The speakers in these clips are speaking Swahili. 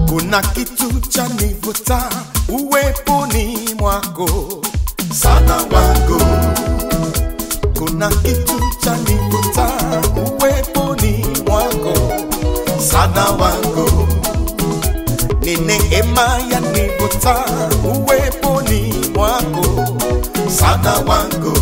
Kuna kitu cha nivuta uweponi mwako, sana wangu. Kuna kitu cha nivuta uweponi mwako, sana wangu. Ni neema ya nivuta uweponi mwako, sana wangu.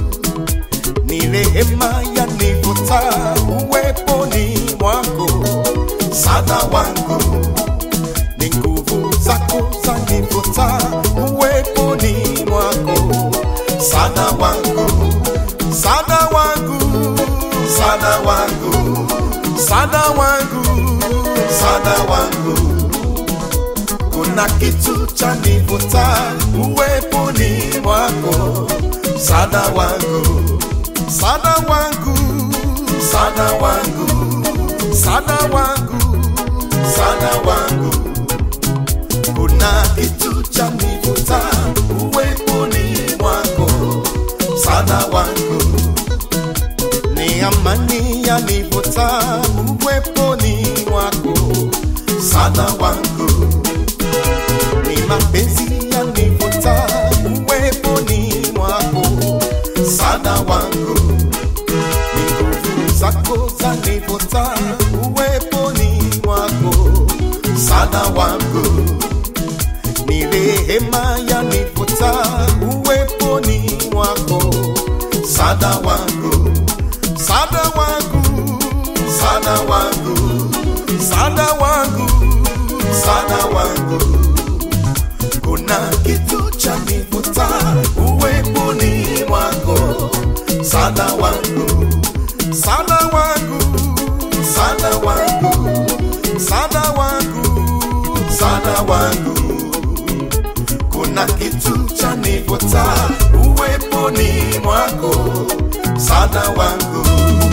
Ni neema ya nivuta uweponi mwako, sana wangu. Ni nguvu zako zanivuta uweponi mwako, sana wangu. Sana wangu, sana wangu, sana wangu, sana wangu. Kuna kitu cha nivuta uweponi mwako, sana wangu. Sana wangu, sana wangu, sana wangu, sana wangu. Kuna kitu cha nivuta uweponi mwako, sana wangu. Ni amani ya nivuta uweponi mwako, sana wangu. Ni mapenzi ya nivuta uweponi mwako, sana wangu. Ni nguvu zako za nivuta uweponi mwako, sana wangu. Ni rehema ya nivuta uweponi mwako, sana wangu. Sana wangu, sana wangu, sana wangu, sana wangu. Kuna kitu cha nivuta uweponi mwako, sana wangu. Sana wangu, sana wangu, sana wangu, sana wangu. Kuna kitu cha nivuta uweponi mwako, sana wangu.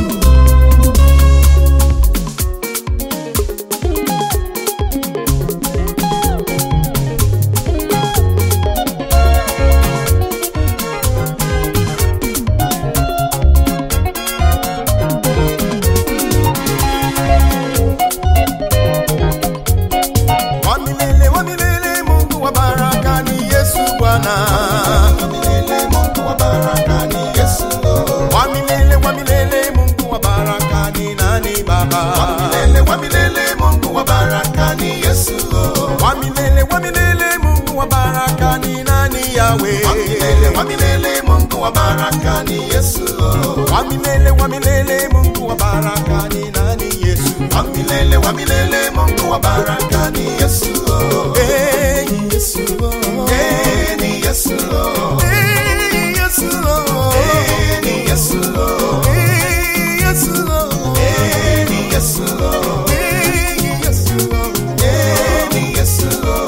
Wamilele Mungu wa baraka ni Yesu. Wamilele Mungu wa baraka ni nani? Yesu. Wamilele Mungu wa baraka ni Yesu. Hey, Yesu. Hey, ni Yesu. Hey, Yesu. Hey, ni Yesu. Hey, Yesu. Hey, ni Yesu. Hey, Yesu. Hey, ni Yesu.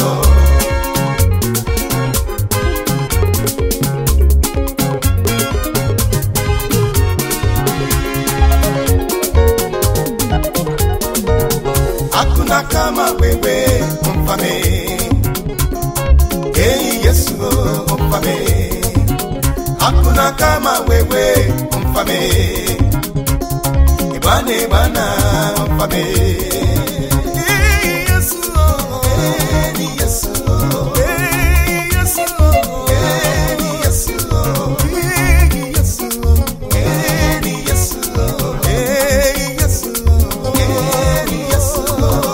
Hakuna kama wewe mfalme, hey Yesu mfalme. Hakuna kama wewe mfalme, Bwana Bwana mfalme. Hey Yesu, hey Yesu, hey Yesu, hey Yesu, hey Yesu, hey Yesu, hey Yesu, hey Yesu.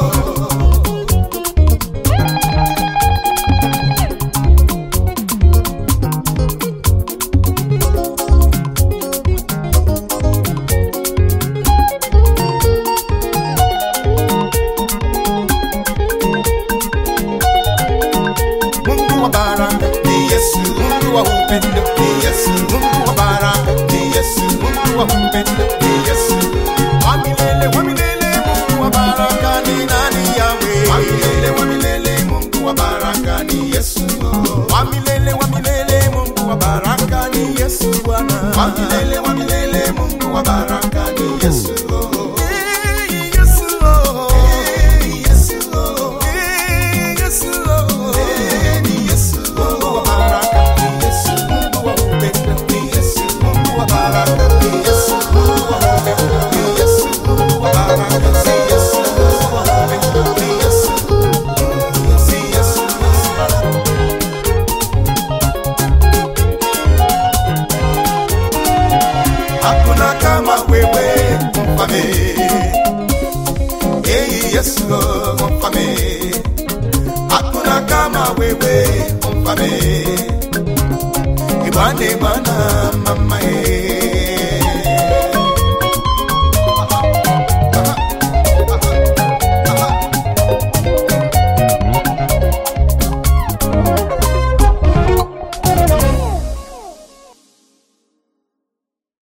Mungu wa baraka ni Yesu, Mungu wa upendo ni Yesu, Mungu wa baraka ni Yesu, Mungu wa upendo ni Yesu. Wamilele Mungu wa baraka ni nani? Yahweh. Wamilele Mungu wa baraka ni Yesu. Wamilele Mungu wa baraka ni Yesu Bwana. Wamilele Mungu wa baraka ni Yesu. Hey Yesu, hey Yesu, hey Yesu, hey Yesu. Mungu wa baraka ni Yesu, Mungu wa upendo ni Yesu, Mungu wa baraka ni Yesu, Mungu wa upendo ni Yesu, Mungu wa baraka ni Yesu, Mungu wa upendo ni Yesu. Yesu mfame hakuna kama wewe mfame ibane bana mama